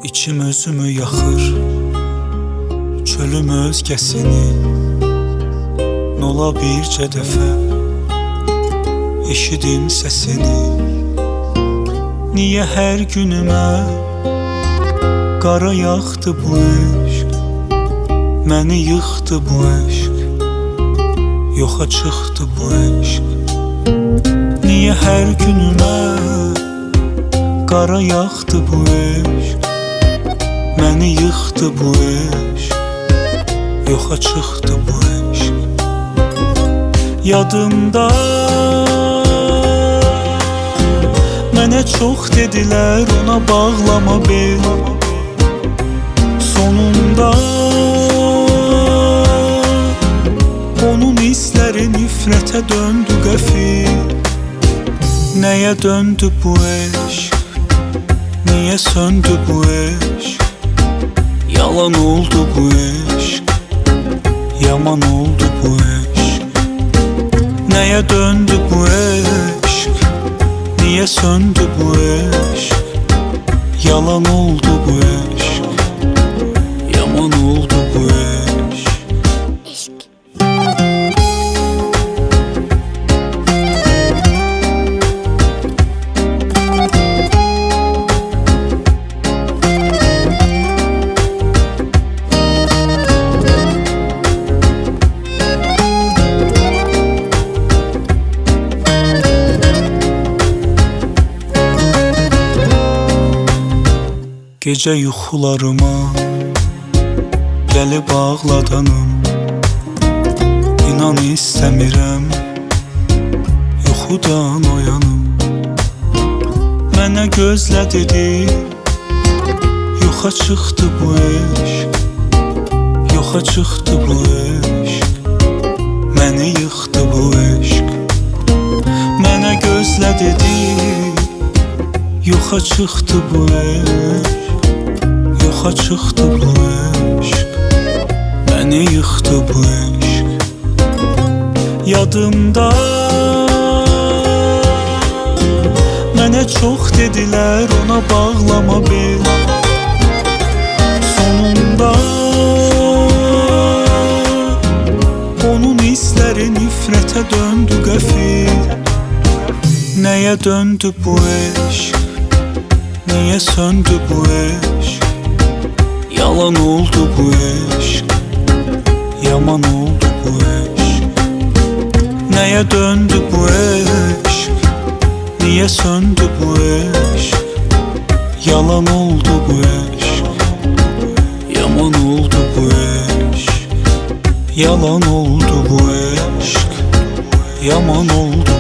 İçim özümü yaxır, çölüm özgəsini. Nola bircə dəfə eşidim səsini. Niyə hər günümə qara yaxdı bu eşq? Məni yıxdı bu eşq, yoxa çıxdı bu eşq. Niyə hər günümə qara yaxdı bu eşq? Məni yıxdı bu eşq, yoxa çıxdı bu eşq. Yadımda mənə çox dedilər, ona bağlama bel. Sonunda onun hisləri nifrətə döndü qəfil. Nəyə döndü bu eşq? Niyə söndü bu eşq? Yalan oldu bu eşq, yaman oldu bu eşq. Nəyə döndü bu eşq? Niyə söndü bu eşq? Yalan oldu bu eşq, yaman oldu bu eşq. Gecə yuxularıma gəlib ağladanım. İnan istəmirəm yuxudan oyanım. Mənə gözlə dedi, yoxa çıxdı bu eşq, yoxa çıxdı bu eşq. Məni yıxdı bu eşq. Mənə gözlə dedi, yoxa çıxdı bu eşq, yoxa çıxdı bu eşq. Məni yıxdı bu eşq. Yadımda mənə çox dedilər, ona bağlama bel. Sonunda onun hisləri nifrətə döndü qəfil. Nəyə döndü bu eşq? Niyə söndü bu eşq? Yalan oldu bu eşq, yaman oldu bu eşq. Nəyə döndü bu eşq? Niyə söndü bu eşq? Yalan oldu bu eşq, yaman oldu bu eşq. Yalan oldu bu eşq, yaman oldu